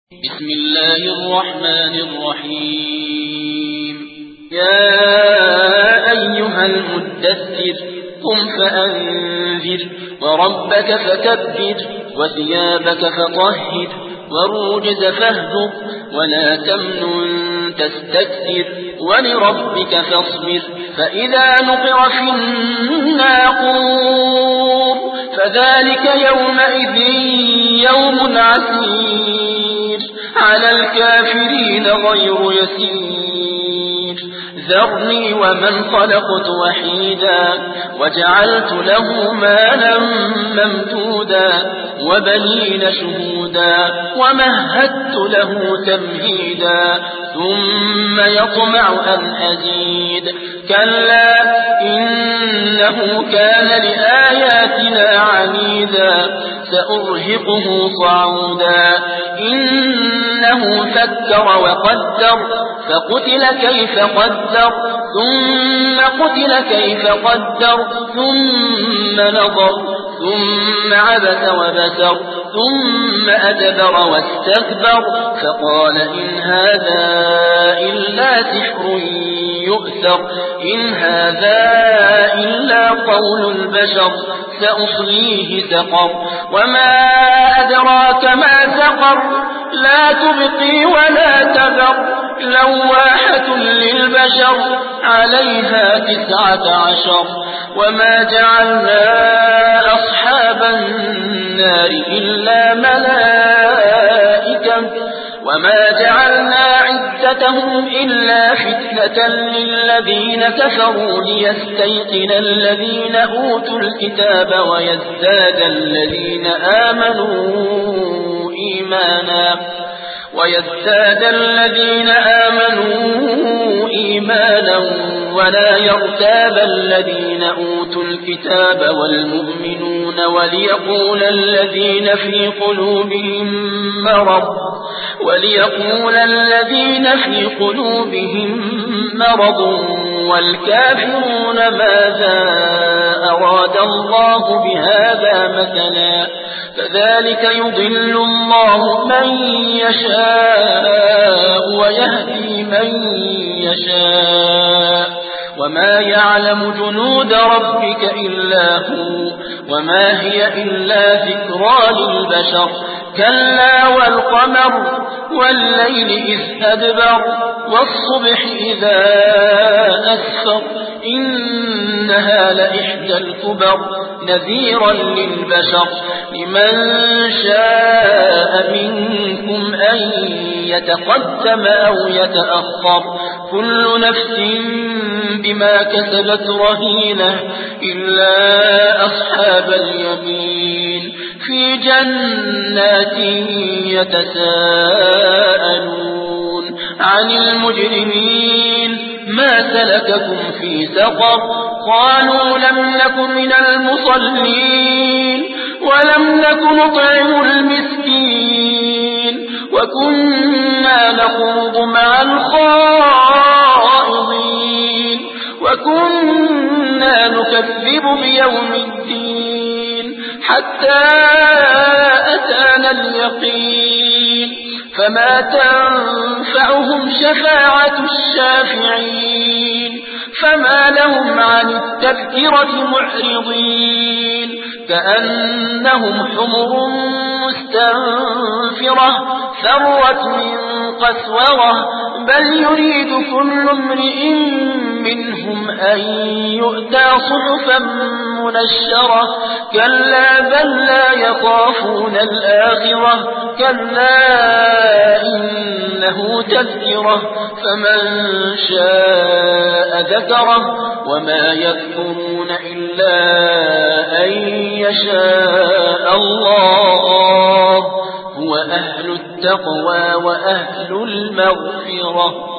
بسم الله الرحمن الرحيم يا أيها المدثر قم فأنذر وربك فكبر وثيابك فطهر والرجز فاهجر ولا تمنن تستكثر ولربك فاصبر فإذا نقر في الناقور فذلك يومئذ يوم عسير على الكافرين غير يسير ذرني ومن خلقت وحيدا وجعلت له مالا ممدودا وبنين شهودا ومهدت له تمهيدا ثم يطمع أن أزيد كلا إنه كان لآياتنا عنيدا سأرهقه صعودا إنه فكر وقدر فقتل كيف قدر ثم قتل كيف قدر ثم نظر ثم عبس وبسر ثم أدبر واستكبر فقال إن هذا إلا سحر يؤثر إن هذا إلا قول البشر سأصليه سقر وما أدراك ما سقر لا تبقي ولا تذر لواحة للبشر عليها 19 وما جعلنا أصحاب النار إلا ملائكة وما جعلنا عدتهم إلا فتنة للذين كفروا ليستيقن الذين أوتوا الكتاب ويزداد الذين آمنوا إيمانا ولا يرتاب الذين أوتوا الكتاب والمؤمنون وليقول الذين في قلوبهم مرض والكافرون ماذا أراد الله بهذا مثلا كذلك يضل الله من يشاء ويهدي من يشاء وما يعلم جنود ربك إلا هو وما هي إلا ذكرى للبشر كلا والقمر والليل إذ أدبر والصبح إذا أسفر إنها لإحدى الكبر نذيرا للبشر لمن شاء منكم أن يتقدم أو يتأخر كل نفس بما كسبت رهينة إلا أصحاب اليمين في جنات يتساءلون عن المجرمين ما سلككم في سقر قالوا لم نك من المصلين ولم نك نطعم المسكين وكنا نخوض مع الخائضين وكنا نكذب بيوم الدين حتى أتانا اليقين فما تنفعهم شفاعة الشافعين فما لهم عن التذكرة معرضين كأنهم حمر مستنفرة فرت من قسورة بل يريد كل امرئ منهم أن يؤتى صحفا منشرة كلا بل لا يخافون الآخرة كلا إنه تذكرة فمن شاء ذكره وما يذكرون إلا أن يشاء الله هو أهل التقوى وأهل المغفرة